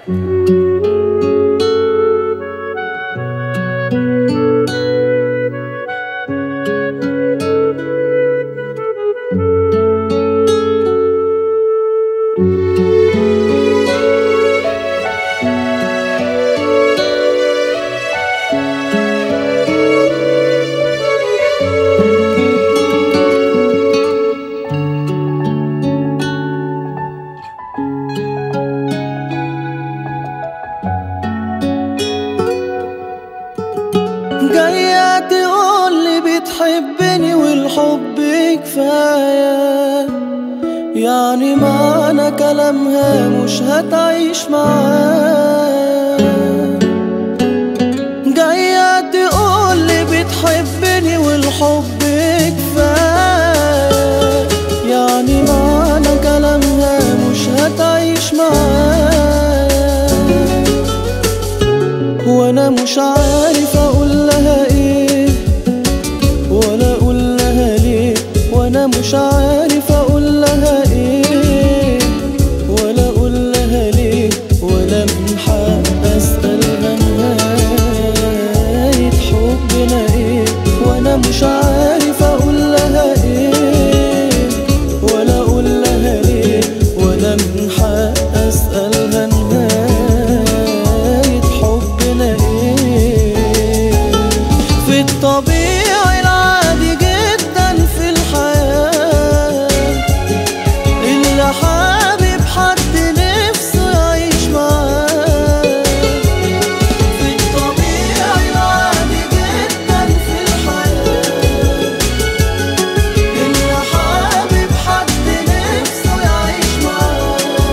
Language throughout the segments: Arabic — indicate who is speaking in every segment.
Speaker 1: جاية تقولي بتحبني والحب كفاية، يعني معنى كلامها مش هتعيش معايا. جاية تقولي بتحبني والحب كفاية، يعني معنى كلامها مش هتعيش معايا. وانا مش عارف اقول لها ايه ولا اقول لها ليه، وانا مش عارف اقول لها ايه ولا اقول لها ليه، ولا من حق اسالها نهاية حبنا ايه. وانا مش عارف اقول لها ايه ولا اقول لها ليه، ولا من حق اسالها نهاية حبنا ايه. في الطبيعي العادي جدا في الحياة، اللي حابب حد نفسه يعيش معاه. في الطبيعي العادي جدا في الحياة، اللي حابب حد نفسه يعيش معاه.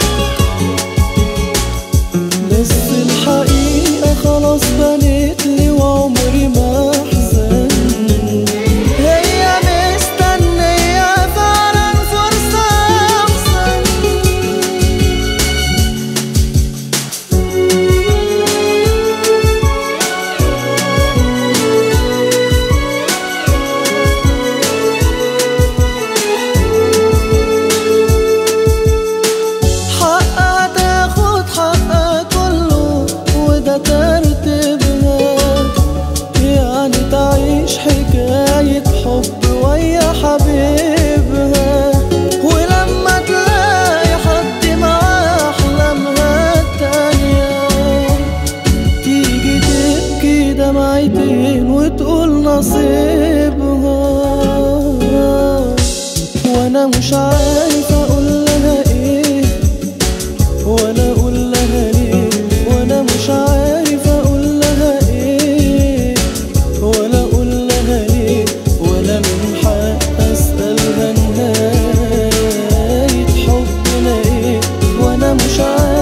Speaker 1: بس الحقيقة خلاص بنتلي وعمري ما أحزن، هي مستنية فعلا فرصة أحسن. حقها تاخد حقها كله وده ترتيبها، يعني تعيش حكاية حب ويا حبيبها. ولما تلاقي حد معاه أحلامها التانية، تيجي تبكي دمعتين وتقول نصيبها. وانا مش عارف اقول لها ايه ولا اقول لها ليه، وانا مش عارف اقول لها ايه ولا اقول لها ليه، ولا من حق اسالها نهاية حبنا ايه. وانا مش عارف